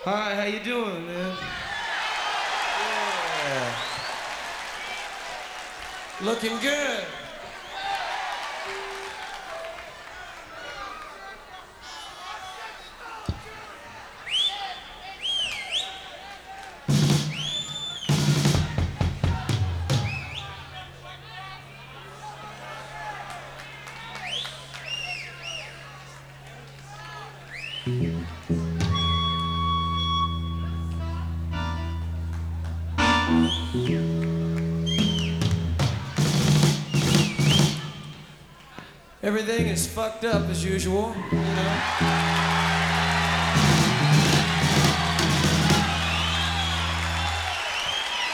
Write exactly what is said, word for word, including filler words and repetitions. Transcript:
Hi, how you doing, man? Yeah. Looking good. Everything is fucked up as usual, you know?